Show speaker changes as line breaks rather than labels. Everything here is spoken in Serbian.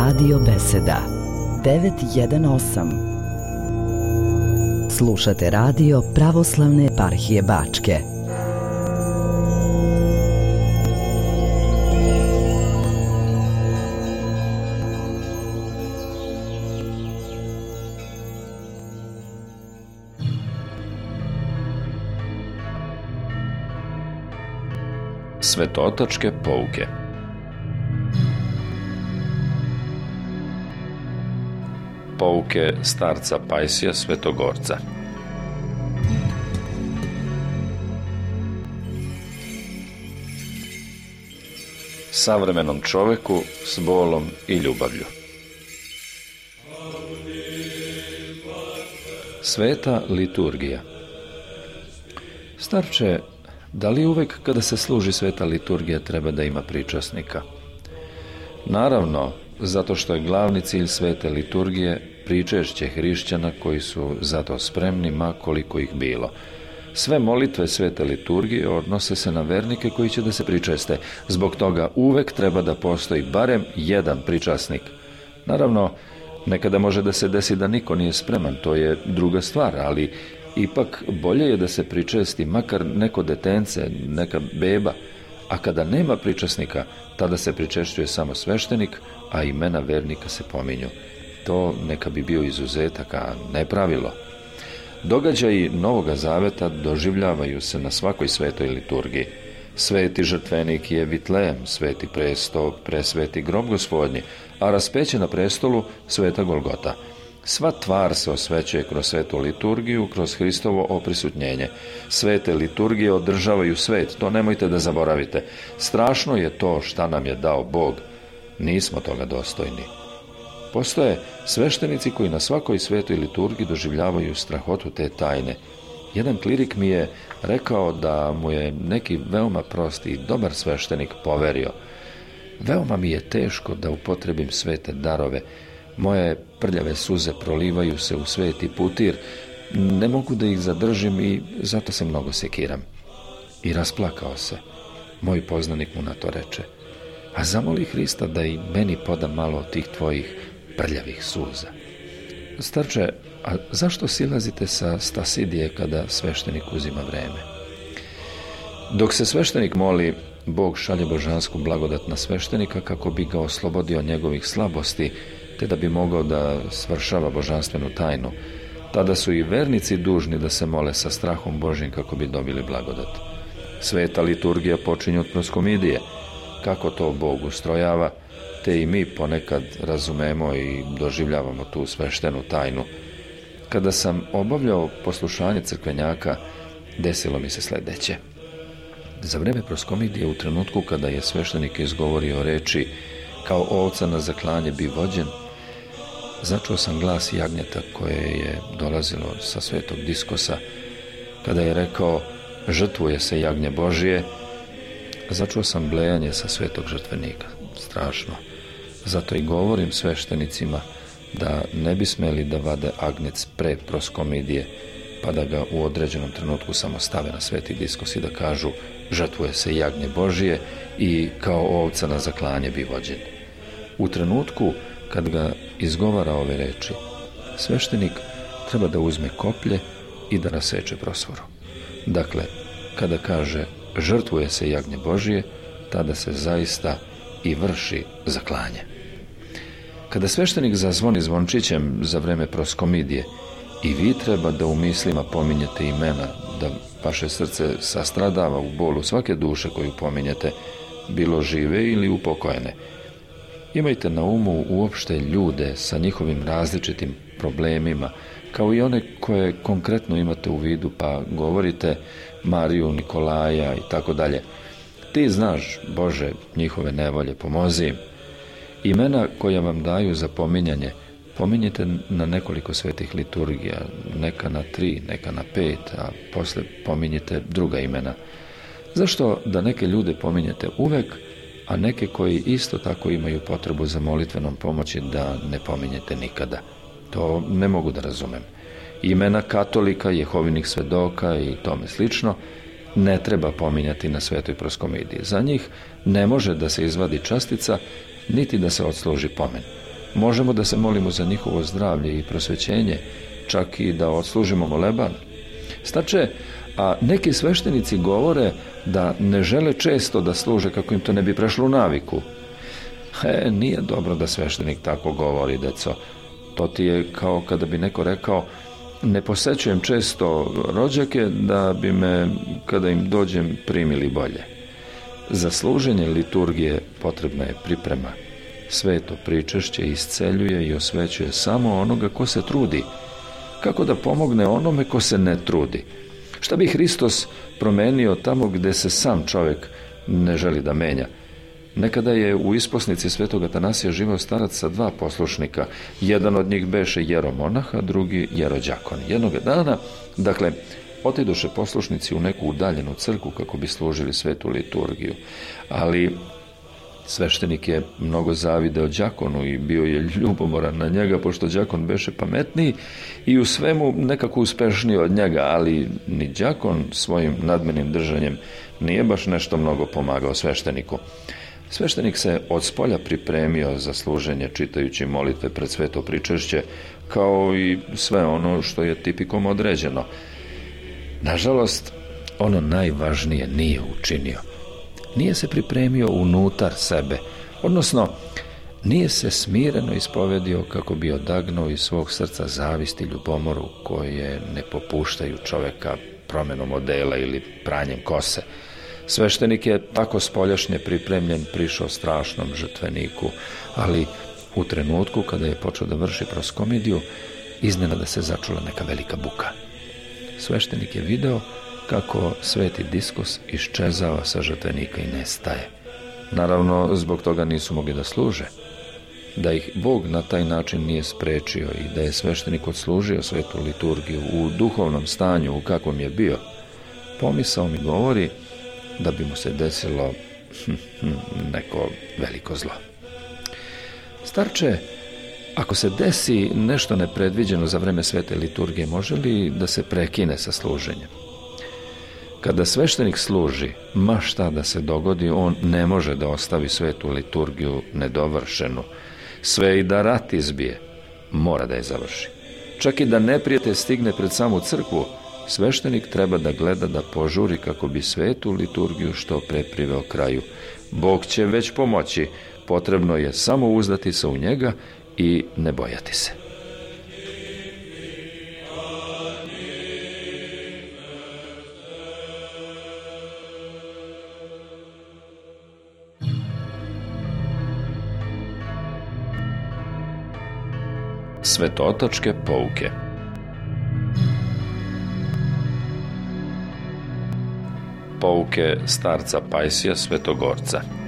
Radio Beseda 918. Slušate radio Pravoslavne eparhije Bačke.
Svetotačke pouke. Pouke starca Pajsija Svetogorca. Savremenom čoveku s bolom i ljubavlju. Sveta liturgija. Starče, da li uvek kada se služi sveta liturgija treba da ima pričasnika? Naravno, zato što je glavni cilj svete liturgije pričešće hrišćana koji su zato spremni, ma koliko ih bilo. Sve molitve svete liturgije odnose se na vernike koji će da se pričeste. Zbog toga uvek treba da postoji barem jedan pričasnik. Naravno, nekada može da se desi da niko nije spreman, to je druga stvar, ali ipak bolje je da se pričesti makar neko detence, neka beba, a kada nema pričasnika, tada se pričešćuje samo sveštenik, a imena vernika se pominju. To neka bi bio izuzetak, a ne pravilo. Događaji Novoga Zaveta doživljavaju se na svakoj svetoj liturgiji. Sveti žrtvenik je Vitlejem, sveti presto, presveti grob Gospodnji, a raspeće na prestolu sveta Golgota. Sva tvar se osvećuje kroz svetu liturgiju, kroz Hristovo oprisutnjenje. Svete liturgije održavaju svet, to nemojte da zaboravite. Strašno je to šta nam je dao Bog. Nismo toga dostojni. Postoje sveštenici koji na svakoj svetoj liturgiji doživljavaju strahotu te tajne. Jedan klirik mi je rekao da mu je neki veoma prosti i dobar sveštenik poverio. Veoma mi je teško da upotrebim svete darove. Moje prljave suze prolivaju se u sveti putir, ne mogu da ih zadržim i zato se mnogo sekiram. I rasplakao se. Moj poznanik mu na to reče: a zamoli Hrista da i meni poda malo od tih tvojih prljavih suza. Starče, a zašto silazite sa Stasidije kada sveštenik uzima vreme? Dok se sveštenik moli, Bog šalje božansku blagodat na sveštenika kako bi ga oslobodio njegovih slabosti, te da bi mogao da svršava božanstvenu tajnu. Tada su i vernici dužni da se mole sa strahom Božjim kako bi dobili blagodat. Sveta liturgija počinje od proskomidije. Kako to Bog ustrojava, te i mi ponekad razumemo i doživljavamo tu sveštenu tajnu. Kada sam obavljao poslušanje crkvenjaka, desilo mi se sledeće. Za vreme proskomidije, u trenutku kada je sveštenik izgovorio reči kao ovca na zaklanje bi vođen, začuo sam glas jagnjeta koje je dolazilo sa svetog diskosa. Kada je rekao žrtvuje se jagnje Božije, začuo sam blejanje sa svetog žrtvenika. Strašno. Zato i govorim sveštenicima da ne bi smeli da vade agnjec pre proskomidije, pa da ga u određenom trenutku samo stave na sveti diskos i da kažu žrtvuje se jagnje Božije i kao ovca na zaklanje bi vođen. U trenutku kad ga izgovara ove reči, sveštenik treba da uzme koplje i da raseče prosvoru. Dakle, kada kaže žrtvuje se jagnje Božije, tada se zaista i vrši zaklanje. Kada sveštenik zazvoni zvončićem za vreme proskomidije, i vi treba da u mislima pominjete imena, da vaše srce sastradava u bolu svake duše koju pominjete, bilo žive ili upokojene. Imajte na umu uopšte ljude sa njihovim različitim problemima, kao i one koje konkretno imate u vidu, pa govorite Mariju, Nikolaja i tako dalje. Ti znaš, Bože, njihove nevolje, pomozi im. Imena koja vam daju za pominjanje, pominjite na nekoliko svetih liturgija, neka na 3, neka na 5, a posle pominjite druga imena. Zašto da neke ljude pominjete uvek, a neke koji isto tako imaju potrebu za molitvenom pomoći da ne pominjete nikada? To ne mogu da razumem. Imena katolika, jehovinih svedoka i tome slično ne treba pominjati na svetoj proskomidiji. Za njih ne može da se izvadi častica, niti da se odsluži pomen. Možemo da se molimo za njihovo zdravlje i prosvećenje, čak i da odslužimo moleban. Stače, a neki sveštenici govore da ne žele često da služe kako im to ne bi prešlo u naviku. Nije dobro da sveštenik tako govori, deco. To ti je kao kada bi neko rekao: ne posećujem često rođake da bi me, kada im dođem, primili bolje. Za služenje liturgije potrebna je priprema. Sveto pričešće isceljuje i osvećuje samo onoga ko se trudi. Kako da pomogne onome ko se ne trudi? Šta bi Hristos promenio tamo gde se sam čovjek ne želi da menja? Nekada je u isposnici svetog Atanasija živeo starac sa 2 poslušnika. Jedan od njih beše jeromonah, a drugi jerođakon. Jednoga dana, otidoše poslušnici u neku udaljenu crkvu kako bi služili svetu liturgiju. Ali sveštenik je mnogo zavideo đakonu i bio je ljubomoran na njega, pošto đakon beše pametniji i u svemu nekako uspešniji od njega, ali ni đakon svojim nadmenim držanjem nije baš nešto mnogo pomagao svešteniku. Sveštenik se od spolja pripremio za služenje čitajući molitve pred sveto pričešće, kao i sve ono što je tipikom određeno. Nažalost, ono najvažnije nije učinio. Nije se pripremio unutar sebe, odnosno nije se smireno ispovedio kako bi odagnao iz svog srca zavist i ljubomoru koje ne popuštaju čoveka promenom odela ili pranjem kose. Sveštenik je tako spoljašnje pripremljen prišao strašnom žrtveniku, ali u trenutku kada je počeo da vrši proskomidiju, iznenada se začula neka velika buka. Sveštenik je video kako sveti diskus iščezava sa žrtvenika i nestaje. Naravno, zbog toga nisu mogli da služe. Da ih Bog na taj način nije sprečio i da je sveštenik odslužio svetu liturgiju u duhovnom stanju u kakvom je bio, pomisao mi govori da bi mu se desilo neko veliko zlo. Starče, ako se desi nešto nepredviđeno za vreme svete liturgije, može li da se prekine sa služenjem? Kada sveštenik služi, ma šta da se dogodi, on ne može da ostavi svetu liturgiju nedovršenu. Sve i da rat izbije, mora da je završi. Čak i da neprijatelj stigne pred samu crkvu, sveštenik treba da gleda da požuri kako bi svetu liturgiju što pre priveo kraju. Bog će već pomoći, potrebno je samo uzdati se u njega i ne bojati se. Svetotačke pouke. Pouke starca Pajsija Svetogorca.